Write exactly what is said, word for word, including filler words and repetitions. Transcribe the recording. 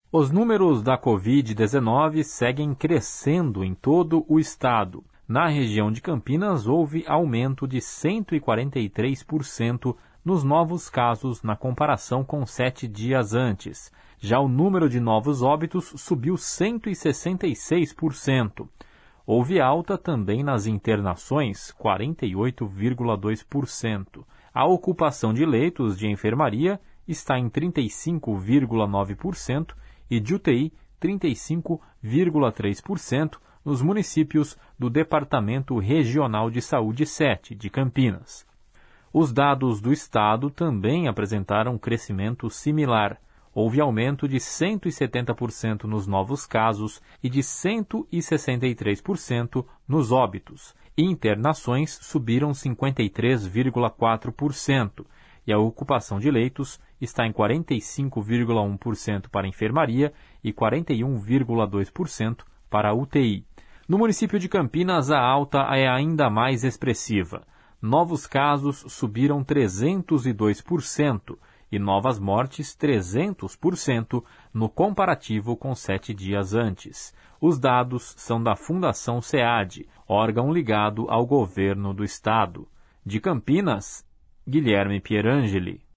Os números da covid dezenove seguem crescendo em todo o estado. Na região de Campinas, houve aumento de cento e quarenta e três por cento nos novos casos na comparação com sete dias antes. Já o número de novos óbitos subiu cento e sessenta e seis por cento. Houve alta também nas internações, quarenta e oito vírgula dois por cento. A ocupação de leitos de enfermaria está em trinta e cinco vírgula nove por cento e de U T I trinta e cinco vírgula três por cento nos municípios do Departamento Regional de Saúde sete de Campinas. Os dados do estado também apresentaram crescimento similar. Houve aumento de cento e setenta por cento nos novos casos e de cento e sessenta e três por cento nos óbitos. Internações subiram cinquenta e três vírgula quatro por cento e a ocupação de leitos está em quarenta e cinco vírgula um por cento para a enfermaria e quarenta e um vírgula dois por cento para a U T I. No município de Campinas, a alta é ainda mais expressiva. Novos casos subiram trezentos e dois por cento e novas mortes trezentos por cento no comparativo com sete dias antes. Os dados são da Fundação SEAD, órgão ligado ao governo do estado. De Campinas, Guilherme Pierangeli.